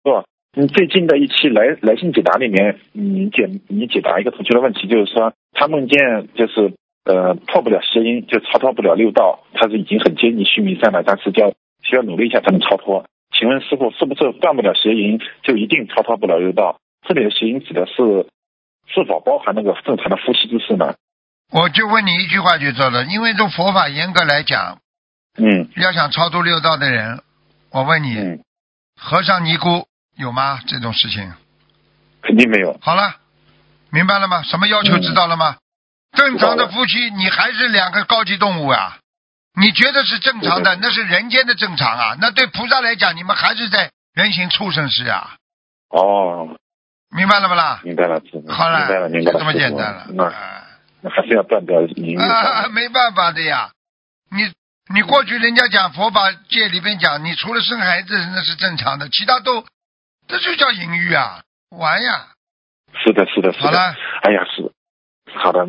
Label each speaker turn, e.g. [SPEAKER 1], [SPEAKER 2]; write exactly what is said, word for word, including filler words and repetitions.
[SPEAKER 1] 不，你最近的一期来来信解答里面，你解你解答一个同学的问题，就是说他梦见就是呃破不了邪淫，就超脱不了六道，他是已经很接近须弥山了，但是就要需要努力一下才能超脱。请问师傅，是不是断不了邪淫就一定超脱不了六道？这里的邪淫指的是是否包含那个正常的夫妻之事呢？
[SPEAKER 2] 我就问你一句话就知道了，因为这佛法严格来讲，
[SPEAKER 1] 嗯，
[SPEAKER 2] 要想超度六道的人，我问你，
[SPEAKER 1] 嗯，
[SPEAKER 2] 和尚尼姑有吗？这种事情
[SPEAKER 1] 肯定没有。
[SPEAKER 2] 好了，明白了吗？什么要求知道了吗？
[SPEAKER 1] 嗯、
[SPEAKER 2] 正常的夫妻，你还是两个高级动物啊！你觉得是正常的，那是人间的正常啊。那对菩萨来讲，你们还是在人形畜生世啊。
[SPEAKER 1] 哦，
[SPEAKER 2] 明白了不啦？
[SPEAKER 1] 明白了，
[SPEAKER 2] 好了，
[SPEAKER 1] 明白了，明白了，
[SPEAKER 2] 这么简单了。
[SPEAKER 1] 那、
[SPEAKER 2] 啊、
[SPEAKER 1] 那还是要断掉淫欲
[SPEAKER 2] 啊，没办法的呀。你你过去人家讲佛法界里边讲，你除了生孩子那是正常的，其他都这就叫淫欲啊，玩呀。
[SPEAKER 1] 是的，是的，是的。
[SPEAKER 2] 好了，
[SPEAKER 1] 哎呀，是好的。